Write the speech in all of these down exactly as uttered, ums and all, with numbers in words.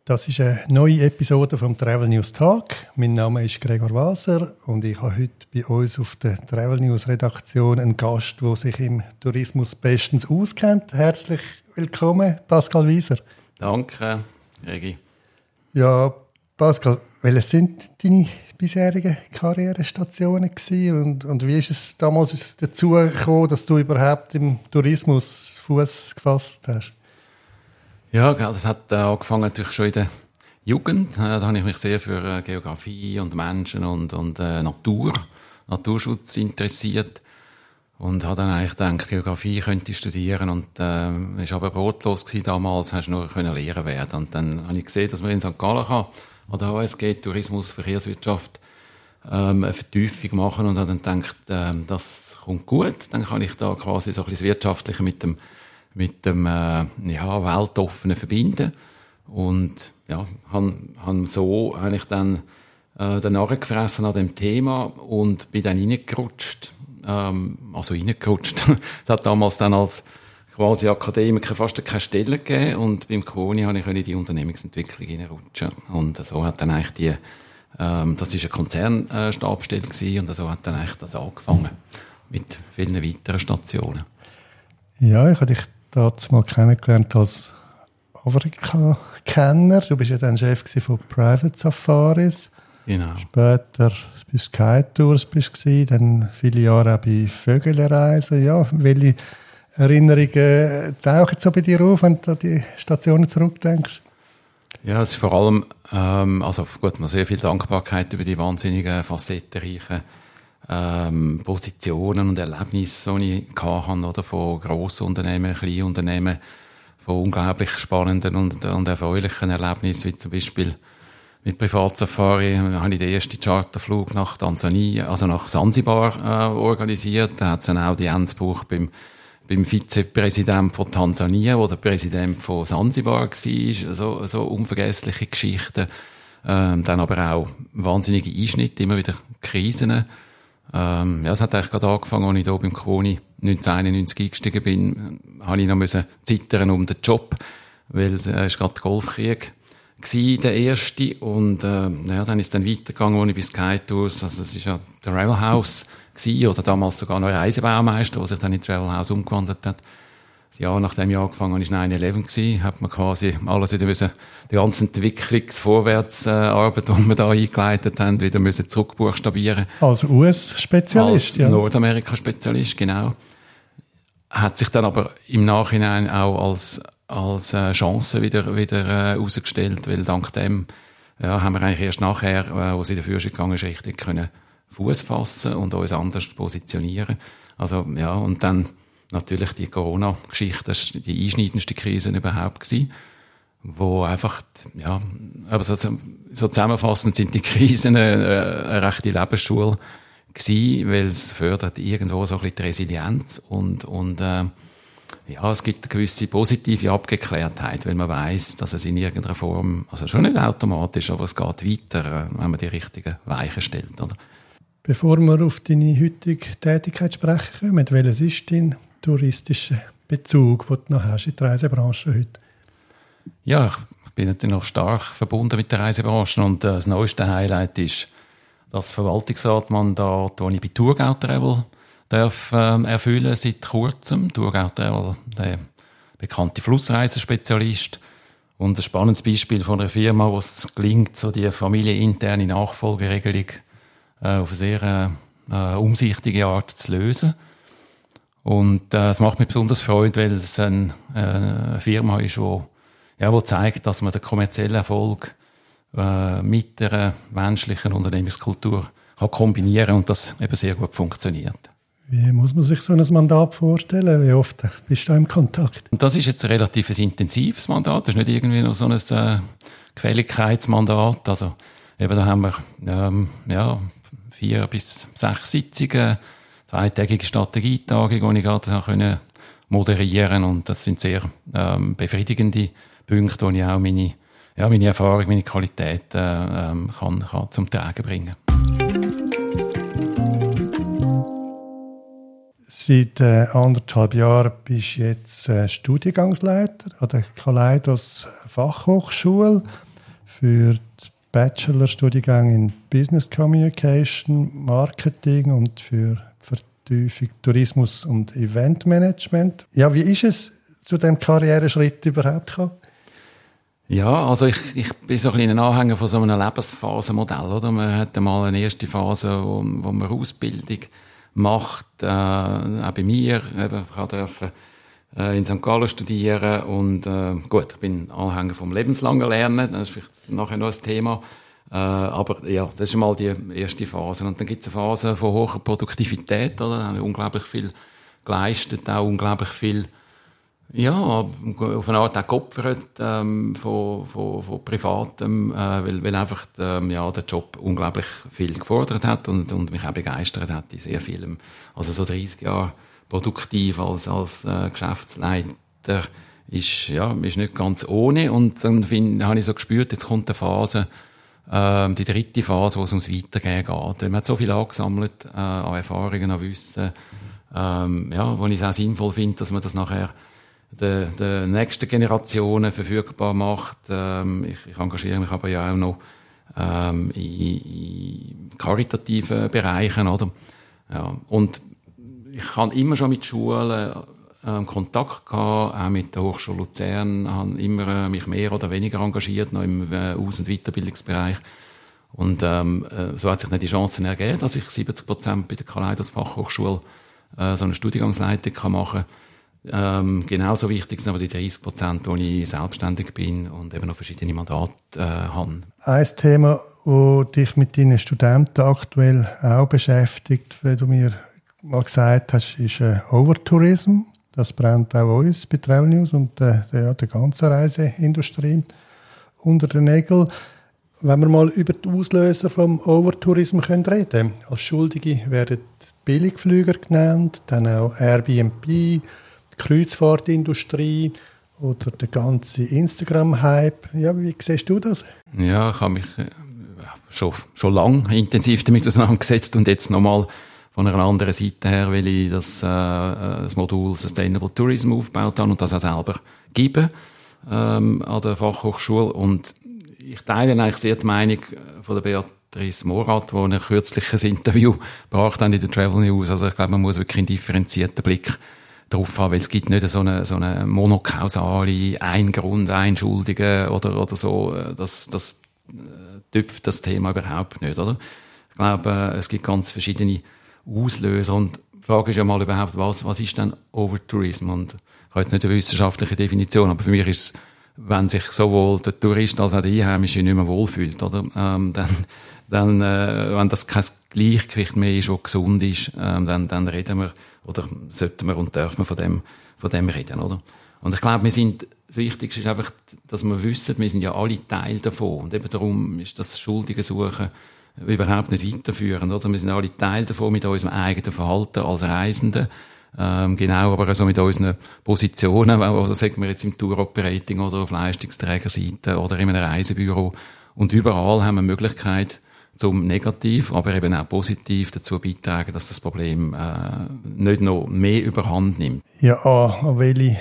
Das ist eine neue Episode vom Travel News Talk. Mein Name ist Gregor Walser und ich habe heute bei uns auf der Travel News Redaktion einen Gast, der sich im Tourismus bestens auskennt. Herzlich willkommen, Pascal Wieser. Danke, Regi. Ja, Pascal, welche sind deine bisherigen Karrierestationen gewesen und, und wie ist es damals dazu gekommen, dass du überhaupt im Tourismus Fuß gefasst hast? Ja, das hat äh, angefangen natürlich schon in der Jugend. Äh, da habe ich mich sehr für äh, Geografie und Menschen und, und äh, Natur, Naturschutz interessiert und habe dann eigentlich gedacht, Geografie könnte ich studieren und äh, ist aber brotlos gewesen damals, hast nur können Lehrer werden. Und dann habe ich gesehen, dass man in Sankt Gallen kann, an der H S G Tourismus, Verkehrswirtschaft ähm, eine Vertiefung machen und habe dann gedacht, äh, das kommt gut, dann kann ich da quasi so ein bisschen das Wirtschaftliche mit dem mit dem äh, ja, Weltoffenen verbinden und ja, habe hab so eigentlich dann äh, danach gefressen an dem Thema und bin dann reingerutscht, ähm, also reingerutscht. Es hat damals dann als quasi Akademiker fast keine Stelle gegeben und beim Koni konnte ich in die Unternehmensentwicklung reinrutschen und so hat dann eigentlich die, ähm, das ist eine Konzernstabsstelle gewesen und so hat dann eigentlich das angefangen mit vielen weiteren Stationen. Ja, ich habe dich damals mal kennengelernt als Afrika-Kenner. Du bist ja dann Chef von Private Safaris. Genau. Später bei Sky Tours bist du, dann viele Jahre auch bei Vögelreisen. Ja, welche Erinnerungen tauchen so bei dir auf, wenn du an die Stationen zurückdenkst? Ja, es ist vor allem, ähm, also gut, man sehr viel Dankbarkeit über die wahnsinnigen, facettenreichen Ähm, Positionen und Erlebnisse, die ich hatte, oder, von grossen Unternehmen, kleinen Unternehmen, von unglaublich spannenden und, und erfreulichen Erlebnissen, wie zum Beispiel mit Privatsafari habe ich den ersten Charterflug nach Tansania, also nach Sansibar äh, organisiert. Da hat es einen Audienzbuch beim, beim Vizepräsident von Tansania, wo der Präsident von Sansibar war. So, so unvergessliche Geschichten. Ähm, dann aber auch wahnsinnige Einschnitte, immer wieder Krisen. Ähm, ja, es hat eigentlich gerade angefangen, als ich hier beim Koni neunzehnhunderteinundneunzig eingestiegen bin, habe ich noch müssen zittern um den Job, weil es äh, ist gerade der Golfkrieg war, der erste. Und äh, ja, dann ist es dann weitergegangen, als ich bei Sky Tours, also das ist ja der Travel House gewesen, oder damals sogar noch ein Reisebaumeister, der sich dann in Travel House umgewandelt hat. Das Jahr nach dem Jahr angefangen habe ich neun elf gewesen, hat man quasi alles wieder müssen, die ganze Entwicklungsvorwärtsarbeit, die wir da eingeleitet haben, wieder müssen zurückbuchstabieren. Als U S-Spezialist, Als ja. Nordamerika-Spezialist, genau. Hat sich dann aber im Nachhinein auch als, als äh, Chance wieder, wieder äh, herausgestellt, weil dank dem ja, haben wir eigentlich erst nachher, äh, wo es in der Führung gegangen ist, richtig können Fuß fassen und uns anders positionieren. Also, ja, und dann natürlich die Corona-Geschichte, das war die einschneidendste Krise überhaupt gewesen, wo einfach, ja, aber so, so zusammenfassend sind die Krisen eine, eine rechte Lebensschule gewesen, weil es fördert irgendwo so ein bisschen die Resilienz und, und, äh, ja, es gibt eine gewisse positive Abgeklärtheit, weil man weiss, dass es in irgendeiner Form, also schon nicht automatisch, aber es geht weiter, wenn man die richtigen Weichen stellt, oder? Bevor wir auf deine heutige Tätigkeit sprechen kommen, welches ist dein touristischer Bezug, den du noch hast in der Reisebranche heute? Ja, ich bin natürlich noch stark verbunden mit der Reisebranche und äh, das neueste Highlight ist das Verwaltungsratmandat, das ich bei Thurgau Travel darf, äh, erfüllen seit kurzem. Thurgau Travel, der bekannte Flussreisespezialist und ein spannendes Beispiel von einer Firma, wo es gelingt, so die familieninterne Nachfolgeregelung äh, auf eine sehr äh, umsichtige Art zu lösen. Und äh, es macht mich besonders Freude, weil es ein, äh, eine Firma ist, die ja, wo zeigt, dass man den kommerziellen Erfolg äh, mit der menschlichen Unternehmenskultur kann kombinieren und das eben sehr gut funktioniert. Wie muss man sich so ein Mandat vorstellen? Wie oft bist du da im Kontakt? Und das ist jetzt ein relativ intensives Mandat. Das ist nicht irgendwie noch so ein äh, Gefälligkeitsmandat. Also eben da haben wir ähm, ja, vier bis sechs Sitzungen, zweitägige Strategietagung, die ich gerade können moderieren konnte. Und das sind sehr ähm, befriedigende Punkte, wo ich auch meine, ja, meine Erfahrung, meine Qualität äh, ähm, kann, kann zum Tragen bringen. Seit äh, anderthalb Jahren bist du jetzt äh, Studiengangsleiter an der Kaleidos Fachhochschule. für die Bachelorstudiengänge in Business Communication, Marketing und für Vertiefung Tourismus und Eventmanagement. Ja, wie ist es zu diesem Karriereschritt überhaupt gekommen? Ja, also ich, ich bin so ein kleiner Anhänger von so einem Lebensphasenmodell, oder? Man hat einmal eine erste Phase, wo, wo man Ausbildung macht, äh, auch bei mir, eben, ich durfte äh, in Sankt Gallen studieren und äh, gut, ich bin Anhänger vom lebenslangen Lernen, das ist vielleicht nachher noch ein Thema, äh, aber ja, das ist mal die erste Phase und dann gibt es eine Phase von hoher Produktivität, oder? Da habe ich unglaublich viel geleistet, auch unglaublich viel ja, auf eine Art auch geopfert ähm, von, von, von Privatem, äh, weil, weil einfach ähm, ja, der Job unglaublich viel gefordert hat und, und mich auch begeistert hat in sehr vielem. Also so dreißig Jahre produktiv als, als äh, Geschäftsleiter ist, ja, ist nicht ganz ohne. Und dann find, habe ich so gespürt, jetzt kommt eine Phase, äh, die dritte Phase, wo es ums Weitergehen geht. Man hat so viel angesammelt äh, an Erfahrungen, an Wissen, ähm, ja, wo ich es auch sinnvoll finde, dass man das nachher den, den nächsten Generationen verfügbar macht. Ähm, ich, ich engagiere mich aber ja auch noch ähm, in, in karitativen Bereichen, oder? Ja, und ich habe immer schon mit Schulen ähm, Kontakt gehabt, auch mit der Hochschule Luzern, habe immer äh, mich mehr oder weniger engagiert, noch im äh, Aus- und Weiterbildungsbereich. Und ähm, äh, so hat sich dann die Chance ergeben, dass ich siebzig Prozent bei der Kaleidos Fachhochschule äh, so eine Studiengangsleitung kann machen kann. Ähm, genauso wichtig sind aber die dreißig Prozent, wo ich selbstständig bin und eben noch verschiedene Mandate äh, habe. Ein Thema, das dich mit deinen Studenten aktuell auch beschäftigt, wie du mir mal gesagt hast, ist äh, Overtourism. Das brennt auch uns bei Travel News und äh, der, der ganzen Reiseindustrie unter den Nägeln. Wenn wir mal über die Auslöser vom Overtourism reden können. Als Schuldige werden Billigflüger genannt, dann auch Airbnb, Kreuzfahrtindustrie oder der ganze Instagram-Hype. Ja, wie siehst du das? Ja, ich habe mich äh, schon, schon lange intensiv damit auseinandergesetzt und jetzt nochmal von einer anderen Seite her, weil ich das, äh, das Modul Sustainable Tourism aufgebaut habe und das auch selber gebe ähm, an der Fachhochschule. Und ich teile eigentlich sehr die Meinung von der Beatrice Morath, die ein kürzliches Interview gebracht hat in der Travel News. Also ich glaube, man muss wirklich einen differenzierten Blick drauf haben, weil es gibt nicht so eine, so eine monokausale, ein Grund, ein Schuldige oder, oder so. Das, das tüpft das Thema überhaupt nicht, oder? Ich glaube, es gibt ganz verschiedene Auslöser und die Frage ist ja mal überhaupt, was, was ist denn Overtourism? Und ich habe jetzt nicht eine wissenschaftliche Definition, aber für mich ist es, wenn sich sowohl der Tourist als auch der Einheimische nicht mehr wohlfühlt, oder? Ähm, dann, dann, äh, wenn das kein Gleichgewicht mehr ist, das gesund ist, ähm, dann, dann reden wir, oder sollten wir und dürfen wir von dem, von dem reden, oder? Und ich glaube, wir sind, das Wichtigste ist einfach, dass wir wissen, wir sind ja alle Teil davon. Und eben darum ist das Schuldige suchen überhaupt nicht weiterführend, oder? Wir sind alle Teil davon mit unserem eigenen Verhalten als Reisende. Ähm, genau, aber also mit unseren Positionen, also sagen wir jetzt im Tour-Operating oder auf Leistungsträgerseite oder in einem Reisebüro. Und überall haben wir Möglichkeit, zum negativ, aber eben auch positiv dazu beitragen, dass das Problem äh, nicht noch mehr überhand nimmt. Ja, an welche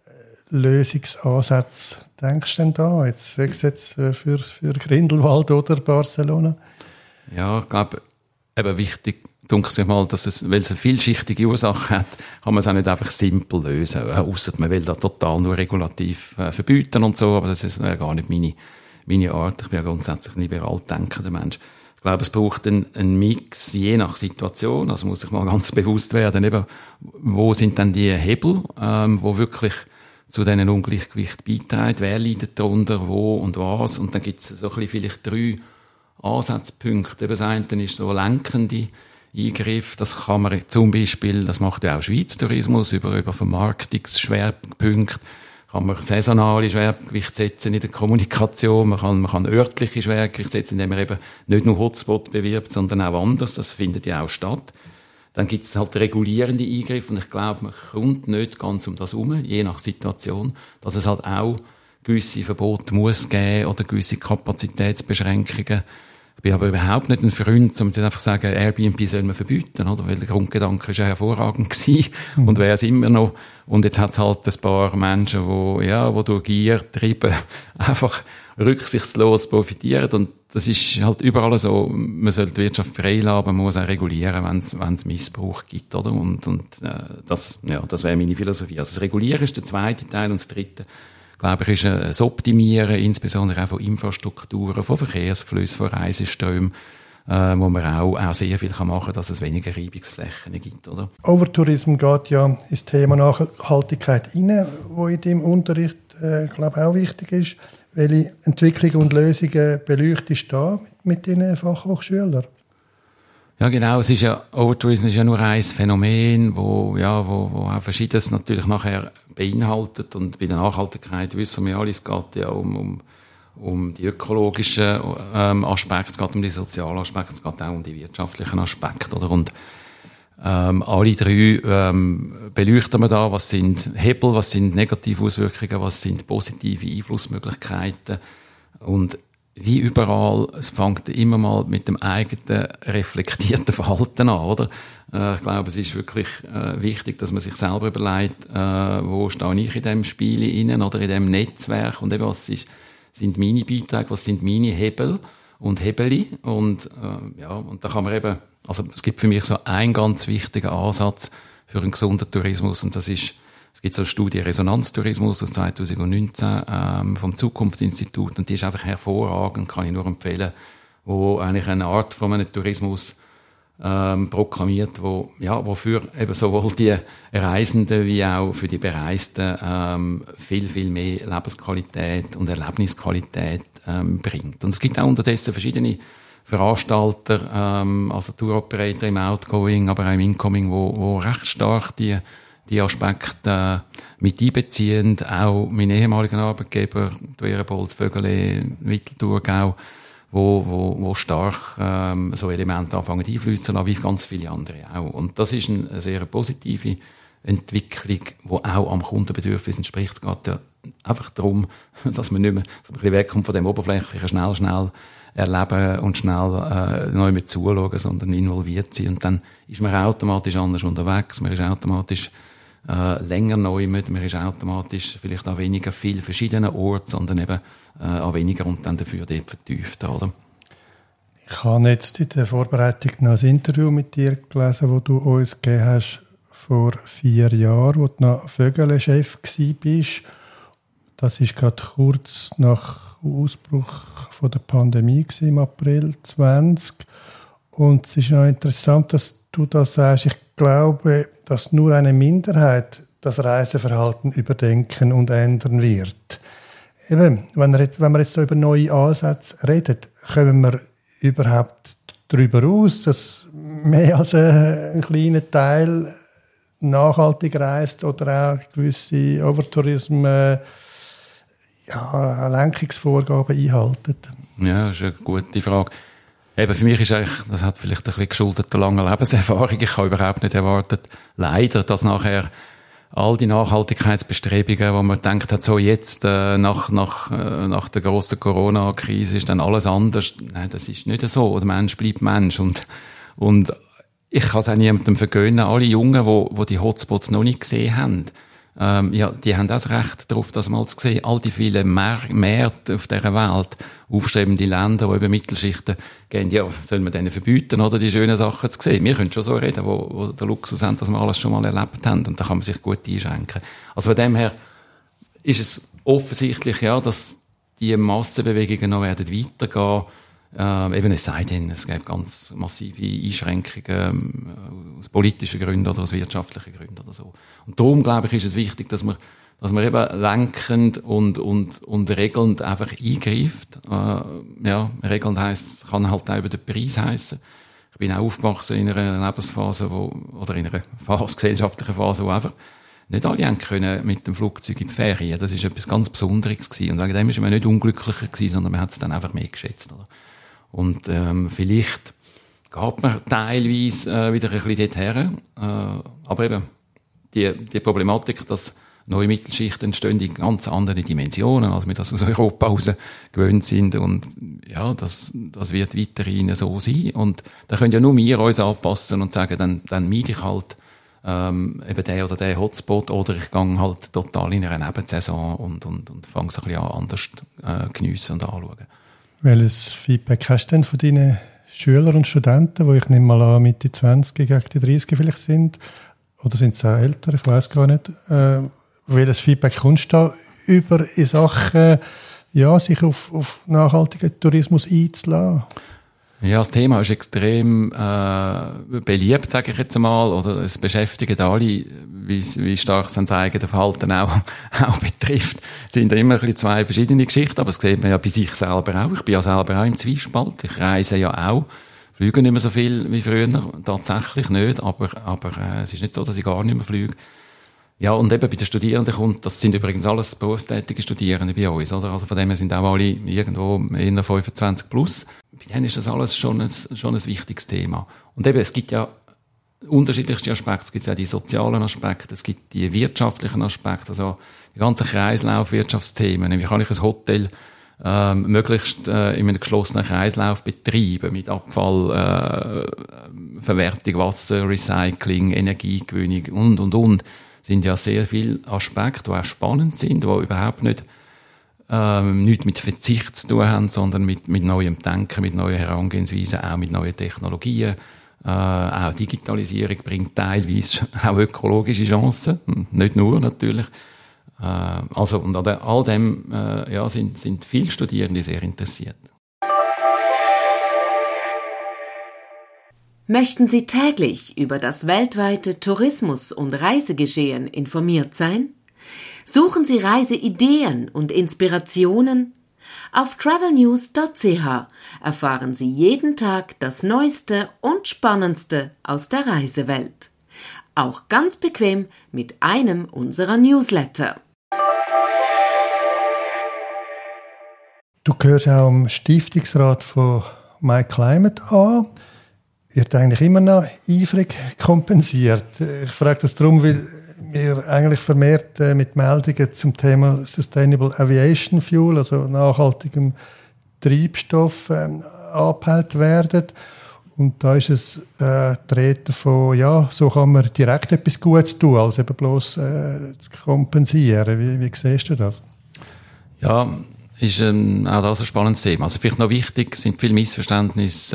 Lösungsansätze denkst du denn da? Jetzt, jetzt für, für Grindelwald oder Barcelona? Ja, ich glaube, eben wichtig, denke ich mal, dass es, weil es eine vielschichtige Ursache hat, kann man es auch nicht einfach simpel lösen. Ausser man will da total nur regulativ äh, verbieten und so, aber das ist ja gar nicht meine, meine Art. Ich bin ja grundsätzlich ein liberal denkender Mensch. Ich glaube, es braucht einen, einen Mix, je nach Situation. Also muss ich mal ganz bewusst werden, eben, wo sind denn die Hebel, ähm, wo wirklich zu diesen Ungleichgewicht beitragen, wer leidet darunter, wo und was. Und dann gibt es so ein bisschen vielleicht drei Ansatzpunkte. Eben das eine ist so lenkende Eingriff. Das kann man zum Beispiel, das macht ja auch Schweiz Tourismus, über, über Vermarktungsschwerpunkte, kann man saisonale Schwergewichte setzen in der Kommunikation, man kann, man kann örtliche Schwergewichte setzen, indem man eben nicht nur Hotspot bewirbt, sondern auch anders. Das findet ja auch statt. Dann gibt es halt regulierende Eingriffe und ich glaube, man kommt nicht ganz um das herum, je nach Situation, dass es halt auch gewisse Verbote muss geben oder gewisse Kapazitätsbeschränkungen. Ich bin aber überhaupt nicht ein Freund, um jetzt einfach zu sagen, Airbnb soll man verbieten, oder? Weil der Grundgedanke ist ja hervorragend gewesen mhm. und wäre es immer noch. Und jetzt hat es halt ein paar Menschen, die, ja, die durch Gier treiben, einfach rücksichtslos profitieren. Und das ist halt überall so. Man sollte die Wirtschaft freilassen, aber man muss auch regulieren, wenn es, wenn es Missbrauch gibt, oder? Und, und, äh, das, ja, das wäre meine Philosophie. Also das Regulieren ist der zweite Teil und das dritte, glaube ich, ist das Optimieren, insbesondere auch von Infrastrukturen, von Verkehrsflüssen, von Reiseströmen, äh, wo man auch, auch sehr viel machen kann, dass es weniger Reibungsflächen gibt, oder? Overtourism geht ja ins Thema Nachhaltigkeit rein, wo in deinem Unterricht, äh, glaube ich, auch wichtig ist. Welche Entwicklungen und Lösungen beleuchtest du da mit, mit deinen Fachhochschülern? Ja, genau. Es ist ja, Overtourism ist ja nur ein Phänomen, wo, ja, wo, wo auch Verschiedenes natürlich nachher beinhaltet. Und bei der Nachhaltigkeit wissen wir alle, es geht ja um, um, um die ökologischen ähm, Aspekte, es geht um die sozialen Aspekte, es geht auch um die wirtschaftlichen Aspekte, oder? Und, ähm, alle drei, ähm, beleuchten wir da, was sind Hebel, was sind negative Auswirkungen, was sind positive Einflussmöglichkeiten. Und wie überall, es fängt immer mal mit dem eigenen reflektierten Verhalten an, oder? Äh, ich glaube, es ist wirklich äh, wichtig, dass man sich selber überlegt, äh, wo stehe ich in diesem Spiel innen oder in diesem Netzwerk und eben, was ist, sind meine Beiträge, was sind meine Hebel und Hebeli und äh, ja, und da kann man eben, also es gibt für mich so einen ganz wichtigen Ansatz für einen gesunden Tourismus und das ist, es gibt so eine Studie Resonanztourismus aus zwanzig neunzehn ähm, vom Zukunftsinstitut und die ist einfach hervorragend, kann ich nur empfehlen, wo eigentlich eine Art von einem Tourismus ähm, proklamiert, wo ja, wofür eben sowohl die Reisenden wie auch für die Bereisten ähm, viel, viel mehr Lebensqualität und Erlebnisqualität ähm, bringt. Und es gibt auch unterdessen verschiedene Veranstalter, ähm, also Touroperator im Outgoing, aber auch im Incoming, wo, wo recht stark die die Aspekte äh, mit einbeziehen, auch mein ehemaliger Arbeitgeber, Dwerebold, Vögele, Mittelthurgau, wo, wo, wo stark ähm, so Elemente anfangen einfließen zu lassen, wie ganz viele andere auch. Und das ist eine sehr positive Entwicklung, die auch am Kundenbedürfnis entspricht. Es geht ja einfach darum, dass man nicht mehr dass man ein bisschen wegkommt von dem oberflächlichen, schnell, schnell erleben und schnell äh, neu mit zuschauen, sondern involviert sein. Und dann ist man automatisch anders unterwegs, man ist automatisch Äh, länger neu mit, man ist automatisch vielleicht an weniger viel verschiedenen Orten, sondern eben äh, an weniger und dann dafür dort vertieft, oder? Ich habe jetzt in der Vorbereitung noch ein Interview mit dir gelesen, das du uns gegeben hast vor vier Jahren, wo du noch Vögele-Chef warst. Das war gerade kurz nach Ausbruch von der Pandemie im April zwanzig. Und es ist noch interessant, dass du das sagst. Ich glaube, dass nur eine Minderheit das Reiseverhalten überdenken und ändern wird. Eben, wenn wir jetzt, wenn wir jetzt so über neue Ansätze reden, kommen wir überhaupt darüber aus, dass mehr als ein kleiner Teil nachhaltig reist oder auch gewisse Overtourism äh, ja, Lenkungsvorgaben einhalten? Ja, das ist eine gute Frage. Eben, für mich ist eigentlich, das hat vielleicht ein bisschen geschuldet der langen Lebenserfahrung. Ich habe überhaupt nicht erwartet, leider, dass nachher all die Nachhaltigkeitsbestrebungen, wo man denkt hat, so jetzt, äh, nach, nach, äh, nach der grossen Corona-Krise ist dann alles anders. Nein, das ist nicht so. Der Mensch bleibt Mensch. Und, und ich kann es auch niemandem vergönnen. Alle Jungen, die, die die Hotspots noch nicht gesehen haben, Ähm, ja, die haben das Recht darauf, das mal zu sehen. All die vielen Mär- Märkte auf dieser Welt, aufstrebende Länder, die eben Mittelschichten gehen, ja, sollen wir denen verbieten, oder die schönen Sachen zu sehen? Wir können schon so reden, wo, wo der Luxus haben, dass wir alles schon mal erlebt haben, und da kann man sich gut einschränken. Also von dem her ist es offensichtlich, ja, dass die Massenbewegungen noch werden weitergehen. Ähm, eben es sei denn, es gibt ganz massive Einschränkungen ähm, aus politischen Gründen oder aus wirtschaftlichen Gründen oder so. Und darum, glaube ich, ist es wichtig, dass man, dass man eben lenkend und, und, und regelnd einfach eingreift. Äh, ja, regelnd heisst, es kann halt auch über den Preis heissen. Ich bin auch aufgewachsen in einer Lebensphase, wo, oder in einer Phase, gesellschaftlichen Phase, wo einfach nicht alle haben können mit dem Flugzeug in die Ferien. Das ist etwas ganz Besonderes gewesen. Und wegen dem ist man nicht unglücklicher gewesen, sondern man hat es dann einfach mehr geschätzt, oder? Und ähm, vielleicht geht man teilweise äh, wieder ein bisschen dorthin. Äh, aber eben, die, die Problematik, dass neue Mittelschicht entstehen in ganz anderen Dimensionen, als wir das aus Europa raus gewöhnt sind. Und ja, das, das wird weiterhin so sein. Und da können ja nur wir uns anpassen und sagen, dann, dann meide ich halt ähm, eben den oder den Hotspot oder ich gehe halt total in einer Nebensaison und, und, und fange es ein bisschen an, anders äh, geniessen und anschauen. Welches Feedback hast du denn von deinen Schülern und Studenten, die ich nehme mal an, Mitte zwanzig, gegen die dreißig vielleicht sind? Oder sind sie auch älter? Ich weiß gar nicht. Äh, welches Feedback kommst du da über in Sachen, ja, sich auf, auf nachhaltigen Tourismus einzulassen? Ja, das Thema ist extrem äh, beliebt, sage ich jetzt mal, oder es beschäftigt alle, wie, wie stark sein eigenes Verhalten auch, auch betrifft. Es sind immer ein bisschen zwei verschiedene Geschichten, aber das sieht man ja bei sich selber auch. Ich bin ja selber auch im Zwiespalt. Ich reise ja auch, fliege nicht mehr so viel wie früher, tatsächlich nicht, aber, aber äh, es ist nicht so, dass ich gar nicht mehr fliege. Ja, und eben bei den Studierenden kommt, das sind übrigens alles berufstätige Studierende bei uns, oder? Also von dem her sind auch alle irgendwo eher fünfundzwanzig plus. Bei denen ist das alles schon ein, schon ein wichtiges Thema. Und eben, es gibt ja unterschiedlichste Aspekte. Es gibt ja die sozialen Aspekte, es gibt die wirtschaftlichen Aspekte, also die ganzen Kreislaufwirtschaftsthemen. Wie kann ich ein Hotel ähm, möglichst äh, in einem geschlossenen Kreislauf betreiben, mit Abfall, äh, Verwertung, Wasser, Recycling, Energiegewinnung und, und, und. Sind ja sehr viele Aspekte, die auch spannend sind, die überhaupt nicht ähm, nichts mit Verzicht zu tun haben, sondern mit, mit neuem Denken, mit neuen Herangehensweisen, auch mit neuen Technologien. Äh, auch Digitalisierung bringt teilweise auch ökologische Chancen, nicht nur natürlich. Äh, also und an all dem äh, ja, sind, sind viele Studierende sehr interessiert. Möchten Sie täglich über das weltweite Tourismus- und Reisegeschehen informiert sein? Suchen Sie Reiseideen und Inspirationen? Auf travel news punkt c h erfahren Sie jeden Tag das Neueste und Spannendste aus der Reisewelt. Auch ganz bequem mit einem unserer Newsletter. Du gehörst auch am Stiftungsrat von MyClimate an. Wird eigentlich immer noch eifrig kompensiert. Ich frage das darum, weil wir eigentlich vermehrt äh, mit Meldungen zum Thema Sustainable Aviation Fuel, also nachhaltigem Treibstoff, äh, angepeilt werden. Und da ist es äh, die Rede von, ja, so kann man direkt etwas Gutes tun, als eben bloß äh, zu kompensieren. Wie, wie siehst du das? Ja, ist ähm, auch das ein spannendes Thema. Also vielleicht noch wichtig, sind viele Missverständnisse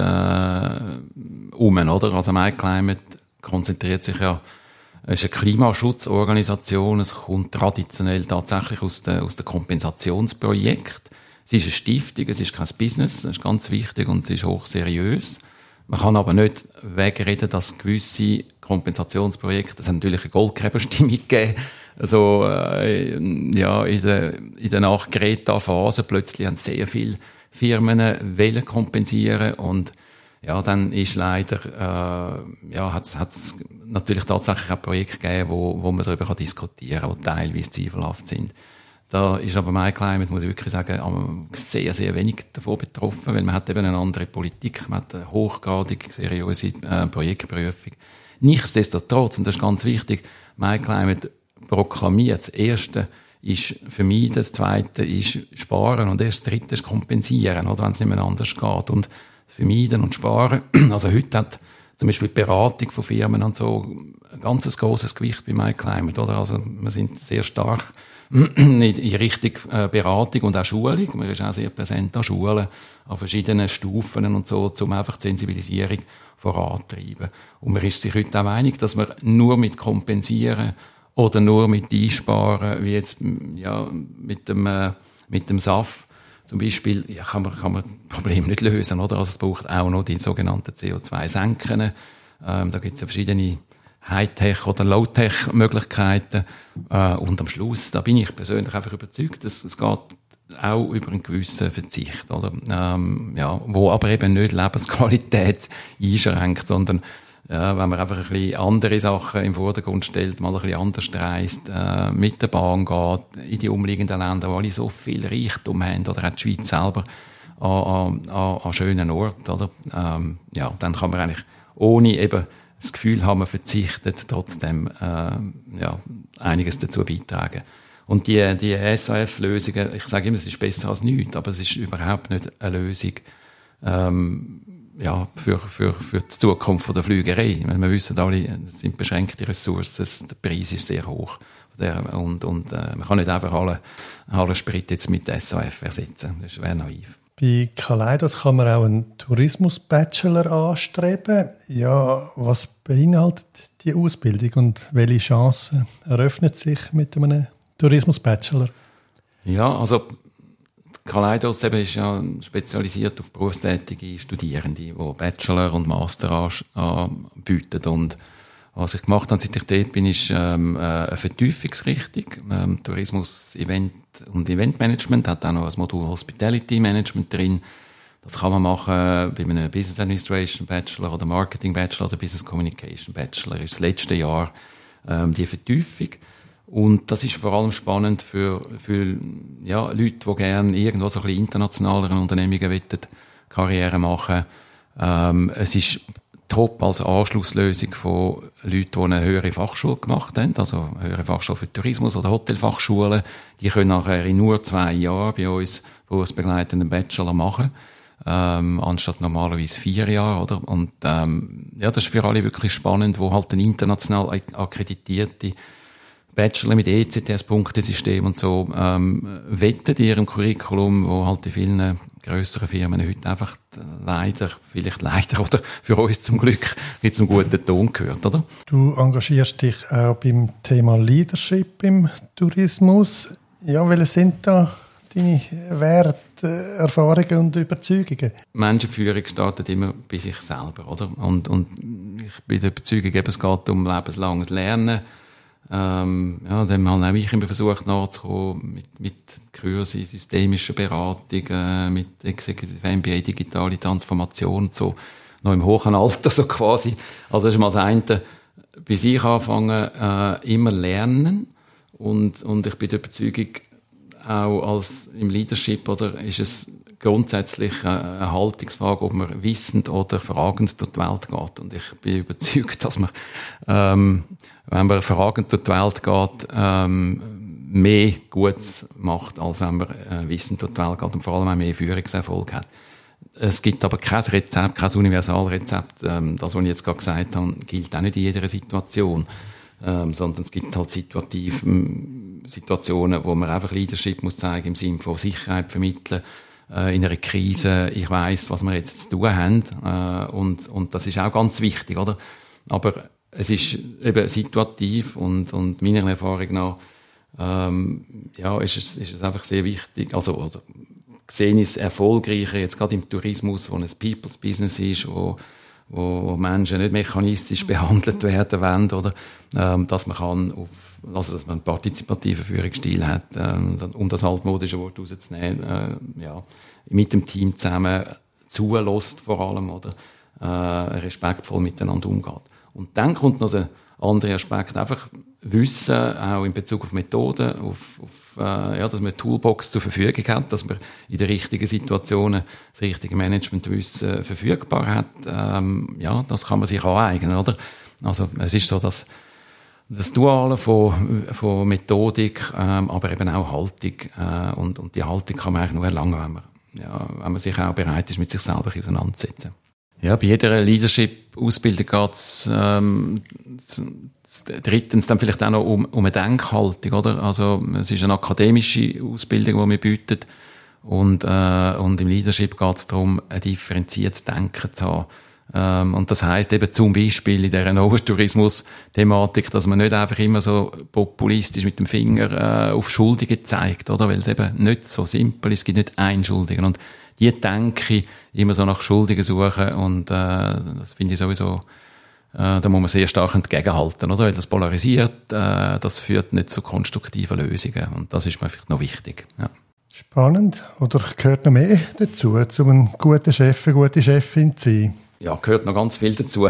äh, um, oder? Also MyClimate konzentriert sich ja, es ist eine Klimaschutzorganisation, es kommt traditionell tatsächlich aus den aus der Kompensationsprojekten. Es ist eine Stiftung, es ist kein Business, das ist ganz wichtig und es ist hochseriös. Man kann aber nicht wegreden, dass gewisse Kompensationsprojekte, das hat natürlich eine Goldgräberstimmung gegeben, also äh, ja, in der, in der Nach-Greta-Phase plötzlich haben sehr viele Firmen wollen kompensieren und ja, dann ist leider, äh, ja, hat es natürlich tatsächlich auch Projekte gegeben, wo, wo man darüber diskutieren kann, die teilweise zweifelhaft sind. Da ist aber MyClimate, muss ich wirklich sagen, sehr, sehr wenig davon betroffen, weil man hat eben eine andere Politik, man hat eine hochgradig seriöse äh, Projektprüfung. Nichtsdestotrotz, und das ist ganz wichtig, MyClimate proklamiert, das Erste ist vermeiden, das Zweite ist sparen und erst das Dritte ist kompensieren, oder, wenn es nicht mehr anders geht. Und vermeiden und sparen, also heute hat zum Beispiel die Beratung von Firmen und so ein ganz grosses Gewicht bei MyClimate, oder? Also wir sind sehr stark in Richtung Beratung und auch Schulung. Man ist auch sehr präsent an Schulen, an verschiedenen Stufen und so, um einfach die Sensibilisierung vorantreiben. Und man ist sich heute auch einig, dass man nur mit Kompensieren oder nur mit Einsparen, wie jetzt ja, mit dem, äh, mit dem S A F zum Beispiel, ja, kann man, kann man das Problem nicht lösen, oder? Also es braucht auch noch die sogenannten C O zwei Senken. Ähm, da gibt es ja verschiedene Hightech- oder Low-Tech-Möglichkeiten. Äh, und am Schluss, da bin ich persönlich einfach überzeugt, dass es geht auch über einen gewissen Verzicht, oder? Ähm, ja, wo aber eben nicht Lebensqualität einschränkt, sondern ja, wenn man einfach ein bisschen andere Sachen im Vordergrund stellt, mal ein bisschen anders reist, äh, mit der Bahn geht, in die umliegenden Länder, wo alle so viel Reichtum haben, oder auch die Schweiz selber, an, an, an schönen Orten, oder? Ähm, ja, dann kann man eigentlich ohne eben das Gefühl haben, wir verzichtet, trotzdem äh, ja, einiges dazu beitragen. Und die, die S A F-Lösungen, ich sage immer, es ist besser als nichts, aber es ist überhaupt nicht eine Lösung ähm, ja, für, für, für die Zukunft der Flügerei. Wir wissen alle, es sind beschränkte Ressourcen, der Preis ist sehr hoch. Der, und und äh, man kann nicht einfach alle, alle Sprit jetzt mit S A F ersetzen. Das wäre naiv. Bei Kaleidos kann man auch einen Tourismus-Bachelor anstreben. Ja, was beinhaltet die Ausbildung und welche Chancen eröffnet sich mit einem Tourismus-Bachelor? Ja, also Kaleidos eben ist ja spezialisiert auf berufstätige Studierende, die Bachelor und Master anbieten. Und was ich gemacht habe, seit ich dort bin, ist ähm, eine Vertiefungsrichtung. Ähm, Tourismus, Event und Eventmanagement hat auch noch ein Modul Hospitality Management drin. Das kann man machen bei einem Business Administration Bachelor oder Marketing Bachelor oder Business Communication Bachelor. Das ist das letzte Jahr ähm, die Vertiefung. Und das ist vor allem spannend für, für ja, Leute, die gerne irgendwo so ein bisschen internationaleren Unternehmungen wollen, Karriere machen. Ähm, es ist top als Anschlusslösung von Leuten, die eine höhere Fachschule gemacht haben, also eine höhere Fachschule für Tourismus oder Hotelfachschulen. Die können nachher in nur zwei Jahren bei uns berufsbegleitenden Bachelor machen, ähm, anstatt normalerweise vier Jahre, oder? Und ähm, ja, das ist für alle wirklich spannend, wo halt ein international akkreditierte Bachelor mit E C T S-Punktesystem und so ähm, wettet in ihrem Curriculum, wo halt in vielen grösseren Firmen heute einfach leider, vielleicht leider oder für uns zum Glück nicht zum guten Ton gehört, oder? Du engagierst dich auch beim Thema Leadership im Tourismus. Ja, welche sind da deine Werte, Erfahrungen und Überzeugungen? Menschenführung startet immer bei sich selber, oder? Und, und ich bin der Überzeugung, eben, es geht um lebenslanges Lernen. Ähm, ja, dann haben auch ich immer versucht nachzukommen mit, mit Kursen, systemischer Beratung, äh, mit Executive M B A, digitale Transformation und so, noch im hohen Alter so quasi. Also das ist mal das eine, bei sich anfangen, äh, immer lernen und, und ich bin der Überzeugung, auch als im Leadership, oder, ist es grundsätzlich eine Haltungsfrage, ob man wissend oder fragend durch die Welt geht. Und ich bin überzeugt, dass man, ähm, wenn man fragend durch die Welt geht, ähm, mehr Gutes macht, als wenn man äh, wissend durch die Welt geht und vor allem auch mehr Führungserfolg hat. Es gibt aber kein Rezept, kein Universalrezept. Ähm, das, was ich jetzt gerade gesagt habe, gilt auch nicht in jeder Situation. Ähm, sondern es gibt halt situativ, Situationen, wo man einfach Leadership muss zeigen, im Sinne von Sicherheit vermitteln, äh, in einer Krise, ich weiss, was wir jetzt zu tun haben, äh, und, und das ist auch ganz wichtig, oder? Aber es ist eben situativ und, und meiner Erfahrung nach, ähm, ja, ist es, ist es einfach sehr wichtig, also, oder, gesehen ist erfolgreicher, jetzt gerade im Tourismus, wo ein People's Business ist, wo wo Menschen nicht mechanistisch behandelt werden wollen, oder, ähm, dass man kann auf, also, dass man einen partizipativen Führungsstil hat, ähm, um das altmodische Wort rauszunehmen, äh, ja, mit dem Team zusammen zulässt vor allem, oder, äh, respektvoll miteinander umgeht. Und dann kommt noch der andere Aspekt, einfach Wissen, auch in Bezug auf Methoden, auf, auf, äh, ja, dass man eine Toolbox zur Verfügung hat, dass man in den richtigen Situationen das richtige Managementwissen verfügbar hat. Ähm, ja, das kann man sich aneignen, oder? Also, es ist so, dass das Duale von, von Methodik, ähm, aber eben auch Haltung, äh, und, und die Haltung kann man eigentlich nur erlangen, wenn man, ja, wenn man sich auch bereit ist, mit sich selber auseinanderzusetzen. Ja, bei jeder Leadership-Ausbildung geht es ähm, drittens dann vielleicht auch noch um, um eine Denkhaltung, oder? Also es ist eine akademische Ausbildung, die wir bieten, und, äh, und im Leadership geht es darum, ein differenziertes Denken zu haben. Ähm, und das heisst eben zum Beispiel in dieser Overtourismus-Thematik, dass man nicht einfach immer so populistisch mit dem Finger äh, auf Schuldige zeigt, oder? Weil es eben nicht so simpel ist, es gibt nicht einen Schuldigen. Und die denke ich, immer so nach Schuldigen suchen, und äh, das finde ich sowieso, äh, da muss man sehr stark entgegenhalten, oder? Weil das polarisiert, äh, das führt nicht zu konstruktiven Lösungen, und das ist mir vielleicht noch wichtig. Ja. Spannend. Oder gehört noch mehr dazu, um ein guter Chef, eine gute Chefin zu sein? Ja, gehört noch ganz viel dazu.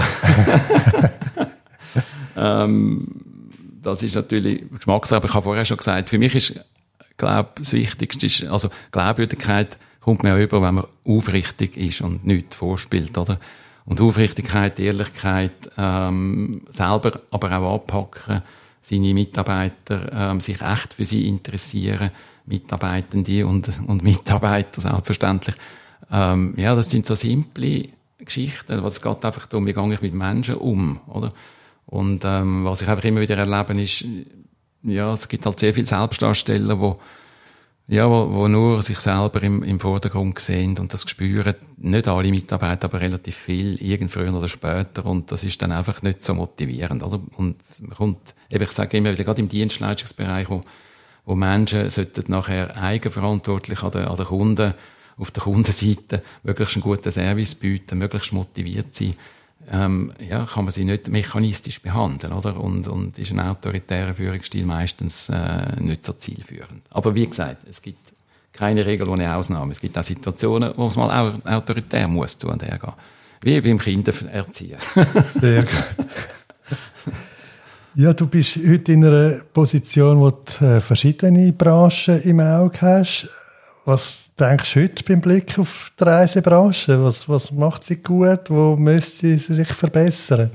ähm, das ist natürlich Geschmackssache, aber ich habe vorher schon gesagt, für mich ist, glaube das Wichtigste ist, also Glaubwürdigkeit kommt mir auch über, wenn man aufrichtig ist und nichts vorspielt, oder? Und Aufrichtigkeit, Ehrlichkeit, ähm, selber aber auch anpacken, seine Mitarbeiter, ähm, sich echt für sie interessieren, Mitarbeitende und, und Mitarbeiter selbstverständlich. Ähm, ja, das sind so simple Geschichten, was es geht einfach darum, wie gehe ich mit Menschen um, oder? Und ähm, was ich einfach immer wieder erlebe, ist, ja, es gibt halt sehr viele Selbstdarsteller, wo ja, wo, wo nur sich selber im, im Vordergrund sehen und das spüren, nicht alle Mitarbeiter, aber relativ viel, irgend früher oder später, und das ist dann einfach nicht so motivierend, oder? Und man kommt, eben, ich sage immer wieder, gerade im Dienstleistungsbereich, wo, wo Menschen sollten nachher eigenverantwortlich an den, an den Kunden, auf der Kundenseite möglichst einen guten Service bieten, möglichst motiviert sein, ähm, ja, kann man sie nicht mechanistisch behandeln, oder? Und, und ist ein autoritärer Führungsstil meistens äh, nicht so zielführend. Aber wie gesagt, es gibt keine Regel ohne Ausnahme. Es gibt auch Situationen, wo es mal auch autoritär muss zu und her gehen. Wie beim Kindererziehen. Sehr gut. Ja, du bist heute in einer Position, wo du äh, verschiedene Branchen im Auge hast. Was denkst du heute beim Blick auf die Reisebranche? Was, was macht sie gut? Wo müsste sie sich verbessern?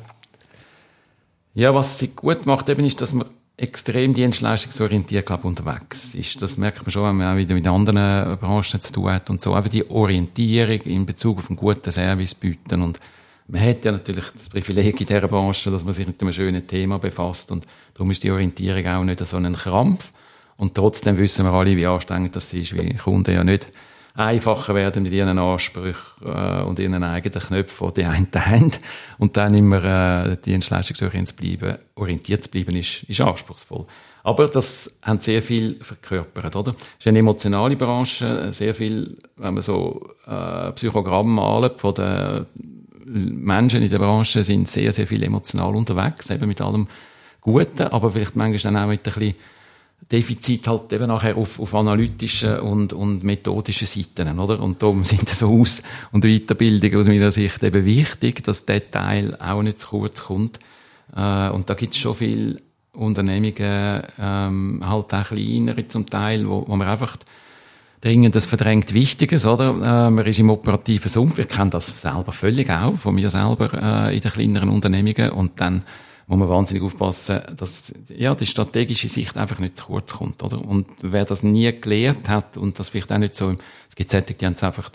Ja, was sie gut macht, eben ist, dass man extrem dienstleistungsorientiert, glaube ich, unterwegs ist. Das merkt man schon, wenn man auch wieder mit anderen Branchen zu tun hat und so. Einfach die Orientierung in Bezug auf einen guten Service bieten. Und man hat ja natürlich das Privileg in dieser Branche, dass man sich mit einem schönen Thema befasst. Und darum ist die Orientierung auch nicht so ein Krampf. Und trotzdem wissen wir alle, wie anstrengend das ist, wie Kunden ja nicht einfacher werden mit ihren Ansprüchen äh, und ihren eigenen Knöpfen, die einen haben. Und dann immer äh, dienstleistungsorientiert zu bleiben, orientiert zu bleiben, ist, ist anspruchsvoll. Aber das haben sehr viel verkörpert, oder? Es ist eine emotionale Branche, sehr viel, wenn man so äh, Psychogramm malt von den Menschen in der Branche, sind sehr, sehr viel emotional unterwegs, eben mit allem Guten, aber vielleicht manchmal dann auch mit ein bisschen Defizit halt eben nachher auf, auf analytischen und, und methodischen Seiten, oder? Und darum sind so Aus- und Weiterbildungen aus meiner Sicht eben wichtig, dass der Teil auch nicht zu kurz kommt. Äh, und da gibt es schon viele Unternehmungen, ähm, halt auch kleinere zum Teil, wo, wo man einfach dringend das verdrängt Wichtiges, oder? Äh, man ist im operativen Sumpf. Ich kenne das selber völlig auch, von mir selber, äh, in den kleineren Unternehmungen. Und dann muss man wahnsinnig aufpassen, dass, ja, die strategische Sicht einfach nicht zu kurz kommt, oder? Und wer das nie gelernt hat und das vielleicht auch nicht so, es gibt solche, die haben es einfach,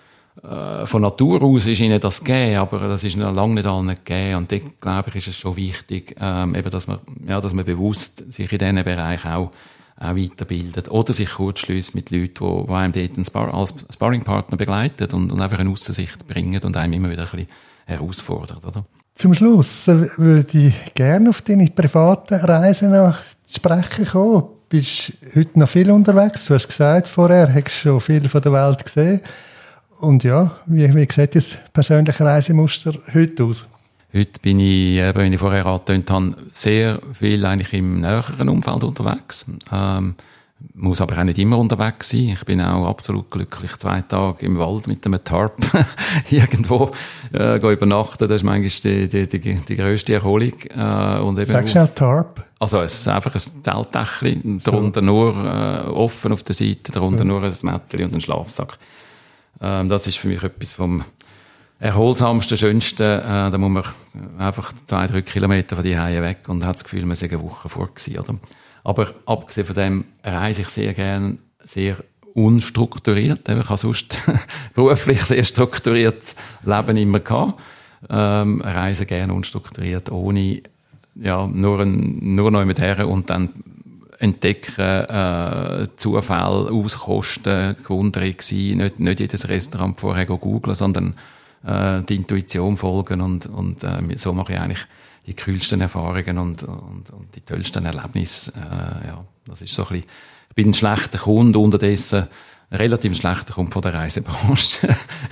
äh, von Natur aus ist ihnen das gegeben, aber das ist noch lange nicht allen gegeben. Und dort, glaube ich, ist es schon wichtig, ähm, eben, dass man, ja, dass man bewusst sich in diesen Bereich auch, auch weiterbildet oder sich kurzschließt mit Leuten, die, die einem dort einen Spar- als Sparringpartner begleiten und, und einfach eine Aussicht bringen und einem immer wieder ein bisschen herausfordert, oder? Zum Schluss würde ich gerne auf deine privaten Reisen noch zu sprechen kommen. Du bist heute noch viel unterwegs. Du hast gesagt, vorher hast du schon viel von der Welt gesehen. Und ja, wie, wie sieht das persönliche Reisemuster heute aus? Heute bin ich, eben, wie ich vorher angetönt habe, sehr viel eigentlich im näheren Umfeld unterwegs. Ähm, muss aber auch nicht immer unterwegs sein. Ich bin auch absolut glücklich, zwei Tage im Wald mit einem Tarp irgendwo äh, übernachten. Das ist manchmal die, die, die, die grösste Erholung. Äh, und eben Sag schnell Tarp. Also es ist einfach ein Zeltdächli, darunter so. nur äh, offen auf der Seite, darunter ja. nur ein Mätteli und ein Schlafsack. Ähm, das ist für mich etwas vom erholsamsten, schönsten. Äh, da muss man einfach zwei, drei Kilometer von die Hause weg und hat das Gefühl, man sei eine Woche vor gewesen, oder? Aber abgesehen von dem reise ich sehr gern, sehr unstrukturiert. Ich habe sonst beruflich sehr strukturiertes Leben immer gehabt. Ähm, reise gerne unstrukturiert, ohne, ja, nur, ein, nur noch mit her und dann entdecken, äh, Zufall auskosten, gewundert sein, nicht, nicht jedes Restaurant vorher googeln, sondern äh, die Intuition folgen und, und äh, so mache ich eigentlich die kühlsten Erfahrungen und, und, und die tollsten Erlebnisse. Äh, ja, das ist so ein bisschen, ich bin ein schlechter Kunde, unterdessen ein relativ schlechter Kunde von der Reisebranche.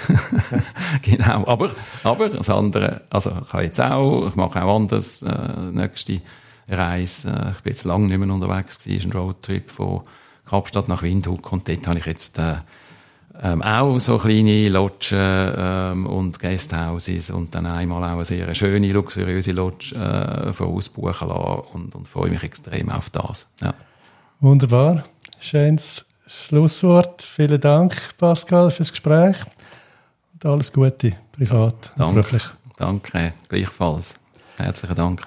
Genau, aber, aber das andere, also ich habe jetzt auch, ich mache auch anders, äh, nächste Reise, äh, ich bin jetzt lange nicht mehr unterwegs gewesen, ist ein Roadtrip von Kapstadt nach Windhoek und dort habe ich jetzt äh, Ähm, auch so kleine Lodgen ähm, und Guesthouses und dann einmal auch eine sehr schöne, luxuriöse Lodge äh, vorausbuchen lassen und, und freue mich extrem auf das. Ja. Wunderbar. Schönes Schlusswort. Vielen Dank, Pascal, fürs Gespräch. und alles Gute, privat und Danke, beruflich. danke, gleichfalls. Herzlichen Dank.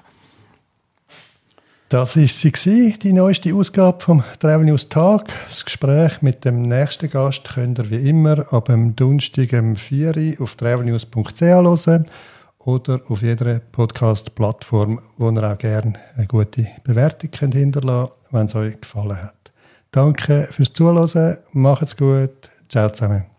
Das war sie, die neueste Ausgabe vom Travel News Tag. Das Gespräch mit dem nächsten Gast könnt ihr wie immer ab dem Donnerstag um vier Uhr auf travelnews punkt c h hören oder auf jeder Podcast-Plattform, wo ihr auch gerne eine gute Bewertung könnt hinterlassen könnt, wenn es euch gefallen hat. Danke fürs Zuhören, macht's gut, ciao zusammen.